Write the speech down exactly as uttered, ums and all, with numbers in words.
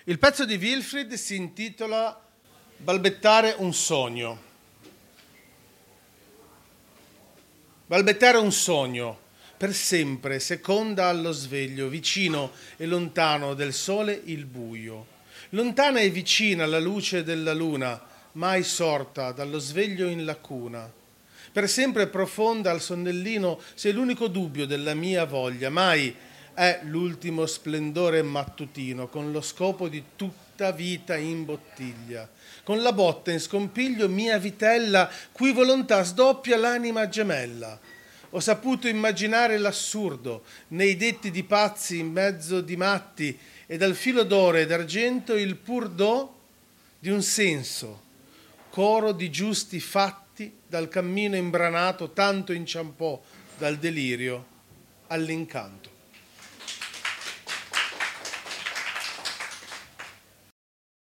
Il pezzo di Wilfried si intitola Balbettare un sogno. Balbettare un sogno, per sempre, seconda allo sveglio, vicino e lontano del sole il buio. Lontana e vicina la luce della luna, mai sorta dallo sveglio in lacuna. Per sempre profonda al sonnellino sei l'unico dubbio della mia voglia, mai è l'ultimo splendore mattutino, con lo scopo di tutta vita in bottiglia. Con la botta in scompiglio mia vitella, cui volontà sdoppia l'anima gemella. Ho saputo immaginare l'assurdo, nei detti di pazzi in mezzo di matti, e dal filo d'oro e d'argento il pur do di un senso, coro di giusti fatti, dal cammino imbranato tanto inciampò dal delirio all'incanto.